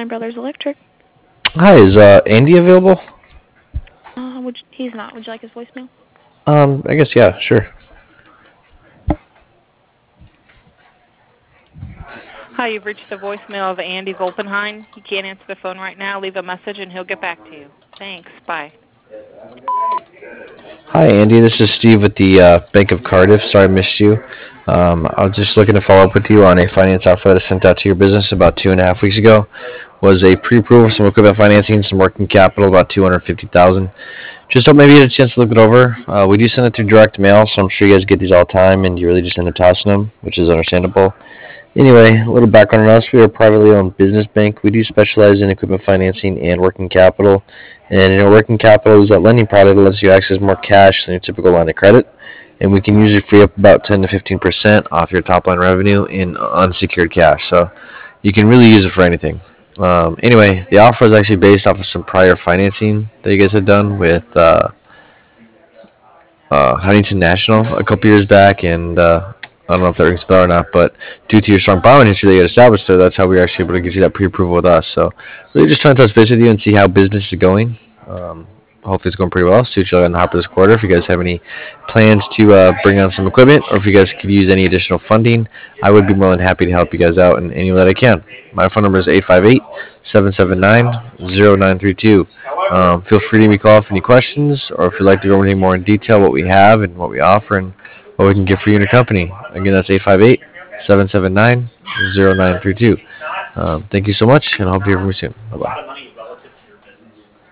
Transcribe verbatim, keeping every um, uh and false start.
Line Brothers Electric. Hi, is uh, Andy available? Uh, would you, he's not. Would you like his voicemail? Um, I guess yeah, sure. Hi, you've reached the voicemail of Andy Volpenheim. He can't answer the phone right now. Leave a message and he'll get back to you. Thanks. Bye. Hi, Andy. This is Steve with the uh, Bank of Cardiff. Sorry I missed you. Um, I was just looking to follow up with you on a finance offer that I sent out to your business about two and a half weeks ago. Was a pre-approval, some equipment financing, some working capital, about two hundred fifty thousand. Just hope maybe you had a chance to look it over. Uh, we do send it through direct mail, so I'm sure you guys get these all the time, and you really just end up tossing them, which is understandable. Anyway, a little background on us. We are a privately owned business bank. We do specialize in equipment financing and working capital. And you know, working capital is that lending product that lets you access more cash than your typical line of credit. And we can usually free up about ten to fifteen percent off your top line revenue in unsecured cash. So you can really use it for anything. Um, anyway, the offer is actually based off of some prior financing that you guys had done with uh, uh, Huntington National a couple years back, and uh, I don't know if that rings a bell or not, but due to your strong borrowing history that you had established there, that's how we were actually able to get you that pre-approval with us. So really just trying to touch base with you and see how business is going. Um, hopefully it's going pretty well. See what you got in the hopper this quarter. If you guys have any plans to uh, bring on some equipment, or if you guys could use any additional funding, I would be more than happy to help you guys out in any way that I can. My phone number is eight five eight, seven seven nine, zero nine three two. Um, feel free to give me a call if any questions, or if you'd like to go over anything more in detail, what we have and what we offer and what we can get for you and your company. Again, that's eight five eight, seven seven nine, zero nine three two. Um, thank you so much, and I hope you hear from me soon. Bye bye.